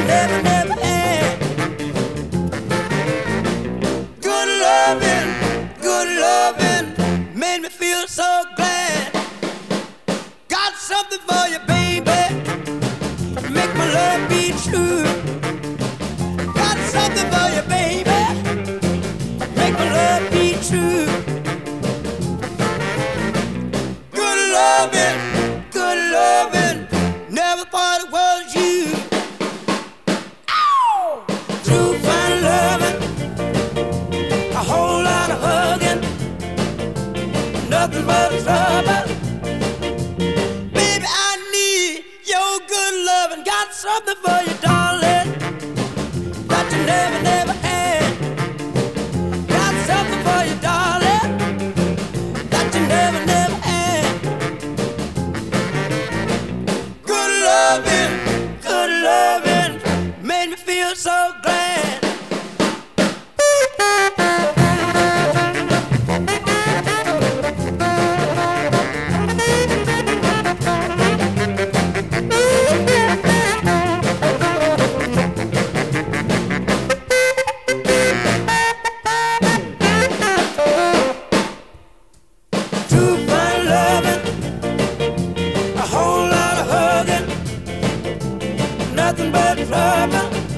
you never, never had. Good loving, made me feel so glad. Got something for you, baby, make my love be true. Got something for you, baby, make my love be true. Good loving, never thought it was you. Ow! True fine loving, a whole lot of hugging, nothing but trouble. Baby, I need your good loving. Got something for you, darling, that you never, never had. Got something for you, darling, that you never, never had. Good loving, made me feel so glad. True fine loving, a whole lot of hugging, nothing but trouble.